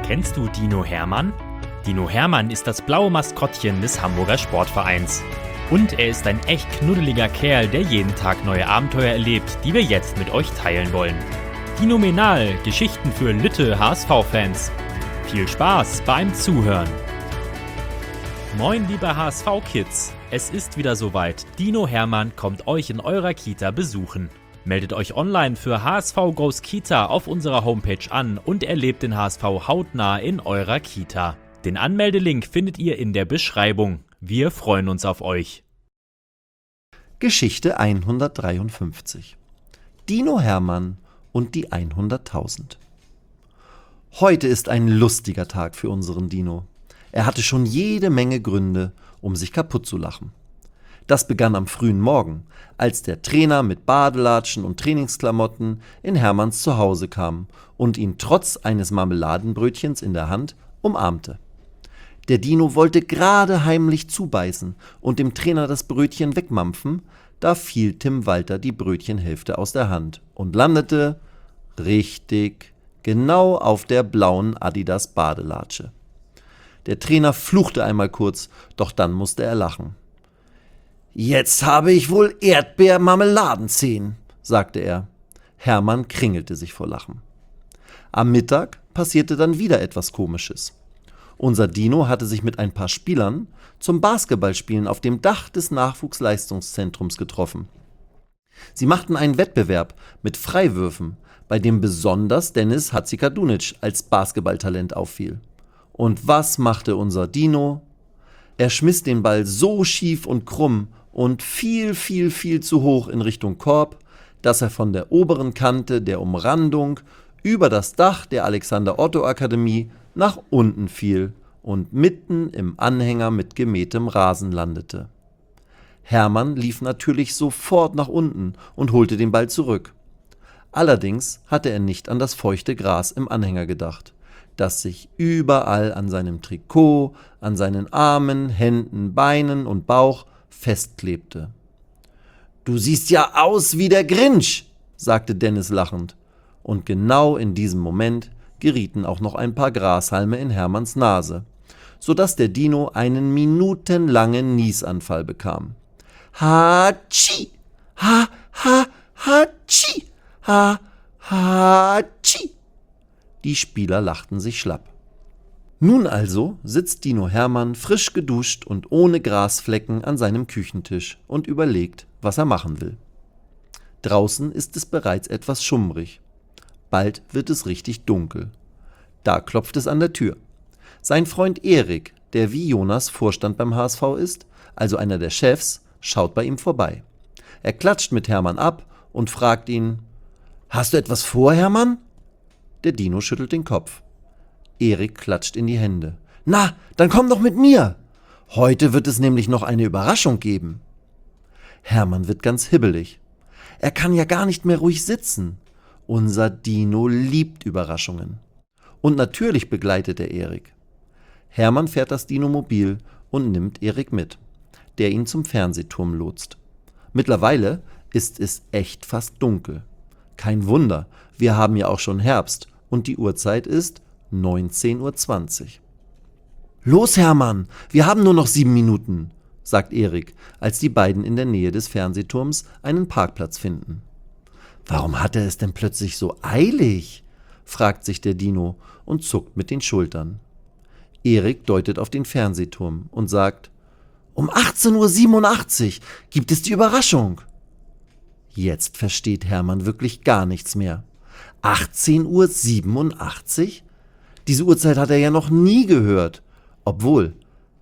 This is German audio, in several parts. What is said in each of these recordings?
Kennst du Dino Hermann? Dino Hermann ist das blaue Maskottchen des Hamburger Sportvereins. Und er ist ein echt knuddeliger Kerl, der jeden Tag neue Abenteuer erlebt, die wir jetzt mit euch teilen wollen. Dinomenal, Geschichten für Lütte HSV-Fans. Viel Spaß beim Zuhören. Moin liebe HSV-Kids, es ist wieder soweit. Dino Hermann kommt euch in eurer Kita besuchen. Meldet euch online für HSV Goes Kita auf unserer Homepage an und erlebt den HSV hautnah in eurer Kita. Den Anmeldelink findet ihr in der Beschreibung. Wir freuen uns auf euch. Geschichte 153. Dino Hermann und die 100.000. Heute ist ein lustiger Tag für unseren Dino. Er hatte schon jede Menge Gründe, um sich kaputt zu lachen. Das begann am frühen Morgen, als der Trainer mit Badelatschen und Trainingsklamotten in Hermanns Zuhause kam und ihn trotz eines Marmeladenbrötchens in der Hand umarmte. Der Dino wollte gerade heimlich zubeißen und dem Trainer das Brötchen wegmampfen, da fiel Tim Walter die Brötchenhälfte aus der Hand und landete, richtig, genau auf der blauen Adidas Badelatsche. Der Trainer fluchte einmal kurz, doch dann musste er lachen. »Jetzt habe ich wohl Erdbeermarmeladenzehen«, sagte er. Hermann kringelte sich vor Lachen. Am Mittag passierte dann wieder etwas Komisches. Unser Dino hatte sich mit ein paar Spielern zum Basketballspielen auf dem Dach des Nachwuchsleistungszentrums getroffen. Sie machten einen Wettbewerb mit Freiwürfen, bei dem besonders Dennis Hatzikadunic als Basketballtalent auffiel. Und was machte unser Dino? Er schmiss den Ball so schief und krumm und viel zu hoch in Richtung Korb, dass er von der oberen Kante der Umrandung über das Dach der Alexander-Otto-Akademie nach unten fiel und mitten im Anhänger mit gemähtem Rasen landete. Hermann lief natürlich sofort nach unten und holte den Ball zurück. Allerdings hatte er nicht an das feuchte Gras im Anhänger gedacht, das sich überall an seinem Trikot, an seinen Armen, Händen, Beinen und Bauch festklebte. »Du siehst ja aus wie der Grinch«, sagte Dennis lachend. Und genau in diesem Moment gerieten auch noch ein paar Grashalme in Hermanns Nase, sodass der Dino einen minutenlangen Niesanfall bekam. »Hatschi! Hatschi! Hatschi!« Die Spieler lachten sich schlapp. Nun also sitzt Dino Hermann frisch geduscht und ohne Grasflecken an seinem Küchentisch und überlegt, was er machen will. Draußen ist es bereits etwas schummrig. Bald wird es richtig dunkel. Da klopft es an der Tür. Sein Freund Erik, der wie Jonas Vorstand beim HSV ist, also einer der Chefs, schaut bei ihm vorbei. Er klatscht mit Hermann ab und fragt ihn: »Hast du etwas vor, Hermann?« Der Dino schüttelt den Kopf. Erik klatscht in die Hände. »Na, dann komm doch mit mir! Heute wird es nämlich noch eine Überraschung geben.« Hermann wird ganz hibbelig. Er kann ja gar nicht mehr ruhig sitzen. Unser Dino liebt Überraschungen. Und natürlich begleitet er Erik. Hermann fährt das Dino-Mobil und nimmt Erik mit, der ihn zum Fernsehturm lotst. Mittlerweile ist es echt fast dunkel. Kein Wunder, wir haben ja auch schon Herbst und die Uhrzeit ist 19:20 Uhr. »Los, Hermann, wir haben nur noch 7 Minuten«, sagt Erik, als die beiden in der Nähe des Fernsehturms einen Parkplatz finden. »Warum hat er es denn plötzlich so eilig?«, fragt sich der Dino und zuckt mit den Schultern. Erik deutet auf den Fernsehturm und sagt: »Um 18:87 Uhr gibt es die Überraschung.« Jetzt versteht Hermann wirklich gar nichts mehr. 18:87 Uhr? Diese Uhrzeit hat er ja noch nie gehört. Obwohl,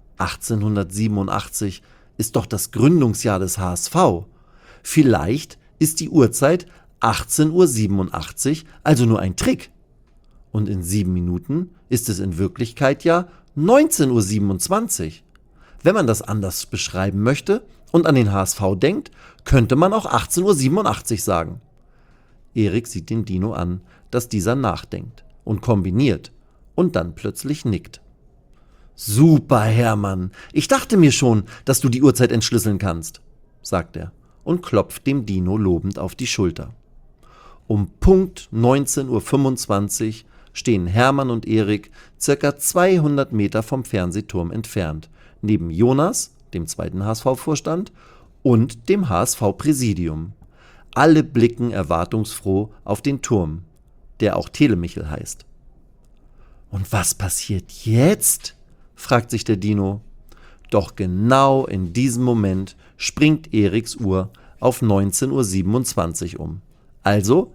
1887 ist doch das Gründungsjahr des HSV. Vielleicht ist die Uhrzeit 18:87 Uhr also nur ein Trick. Und in 7 Minuten ist es in Wirklichkeit ja 19:27 Uhr. Wenn man das anders beschreiben möchte und an den HSV denkt, könnte man auch 18:87 Uhr sagen. Erik sieht den Dino an, dass dieser nachdenkt und kombiniert und dann plötzlich nickt. »Super, Hermann, ich dachte mir schon, dass du die Uhrzeit entschlüsseln kannst«, sagt er und klopft dem Dino lobend auf die Schulter. Um Punkt 19:25 Uhr stehen Hermann und Erik circa 200 Meter vom Fernsehturm entfernt, neben Jonas, dem zweiten HSV-Vorstand, und dem HSV-Präsidium. Alle blicken erwartungsfroh auf den Turm, der auch Telemichel heißt. »Und was passiert jetzt?« fragt sich der Dino. Doch genau in diesem Moment springt Eriks Uhr auf 19:27 Uhr um, also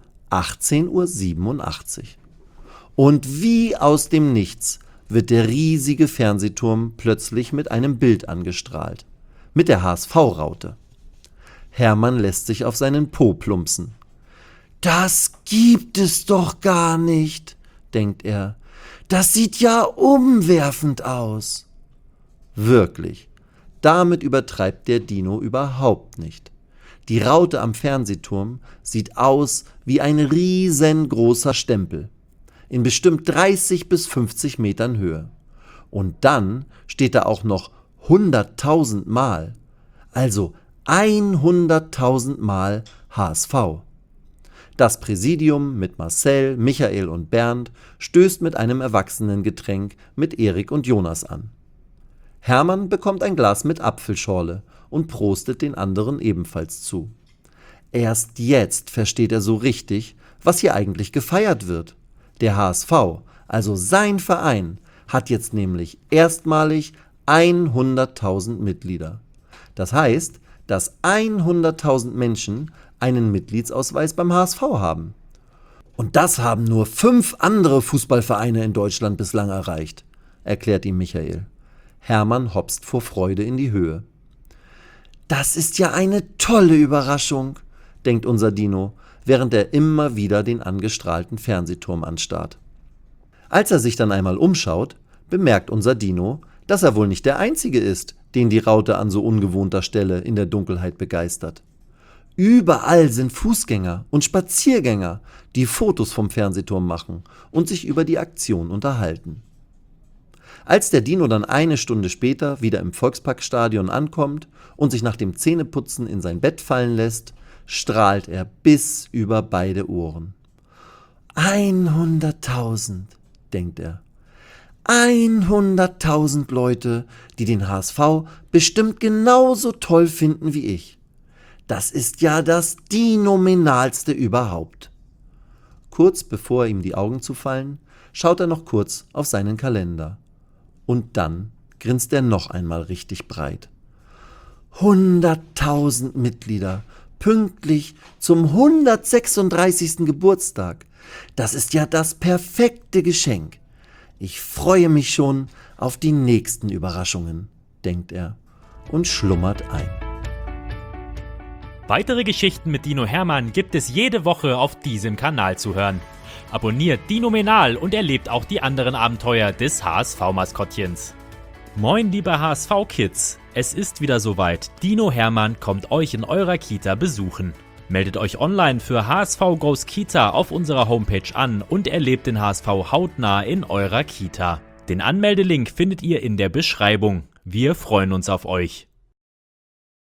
18:87 Uhr. Und wie aus dem Nichts wird der riesige Fernsehturm plötzlich mit einem Bild angestrahlt, mit der HSV-Raute. Hermann lässt sich auf seinen Po plumpsen. »Das gibt es doch gar nicht«, denkt er. »Das sieht ja umwerfend aus.« Wirklich, damit übertreibt der Dino überhaupt nicht. Die Raute am Fernsehturm sieht aus wie ein riesengroßer Stempel, in bestimmt 30 bis 50 Metern Höhe. Und dann steht da auch noch 100.000 Mal, also 100.000 Mal HSV. Das Präsidium mit Marcel, Michael und Bernd stößt mit einem Erwachsenengetränk mit Erik und Jonas an. Hermann bekommt ein Glas mit Apfelschorle und prostet den anderen ebenfalls zu. Erst jetzt versteht er so richtig, was hier eigentlich gefeiert wird. Der HSV, also sein Verein, hat jetzt nämlich erstmalig 100.000 Mitglieder. Das heißt, dass 100.000 Menschen einen Mitgliedsausweis beim HSV haben. Und das haben nur 5 andere Fußballvereine in Deutschland bislang erreicht, erklärt ihm Michael. Hermann hopst vor Freude in die Höhe. Das ist ja eine tolle Überraschung, denkt unser Dino, während er immer wieder den angestrahlten Fernsehturm anstarrt. Als er sich dann einmal umschaut, bemerkt unser Dino, dass er wohl nicht der Einzige ist, den die Raute an so ungewohnter Stelle in der Dunkelheit begeistert. Überall sind Fußgänger und Spaziergänger, die Fotos vom Fernsehturm machen und sich über die Aktion unterhalten. Als der Dino dann eine Stunde später wieder im Volksparkstadion ankommt und sich nach dem Zähneputzen in sein Bett fallen lässt, strahlt er bis über beide Ohren. 100.000, denkt er. 100.000 Leute, die den HSV bestimmt genauso toll finden wie ich. Das ist ja das Dinominalste überhaupt. Kurz bevor ihm die Augen zufallen, schaut er noch kurz auf seinen Kalender. Und dann grinst er noch einmal richtig breit. 100.000 Mitglieder, pünktlich zum 136. Geburtstag. Das ist ja das perfekte Geschenk. Ich freue mich schon auf die nächsten Überraschungen, denkt er und schlummert ein. Weitere Geschichten mit Dino Hermann gibt es jede Woche auf diesem Kanal zu hören. Abonniert Dinominal und erlebt auch die anderen Abenteuer des HSV-Maskottchens. Moin liebe HSV-Kids, es ist wieder soweit. Dino Hermann kommt euch in eurer Kita besuchen. Meldet euch online für HSV Goes Kita auf unserer Homepage an und erlebt den HSV hautnah in eurer Kita. Den Anmeldelink findet ihr in der Beschreibung. Wir freuen uns auf euch.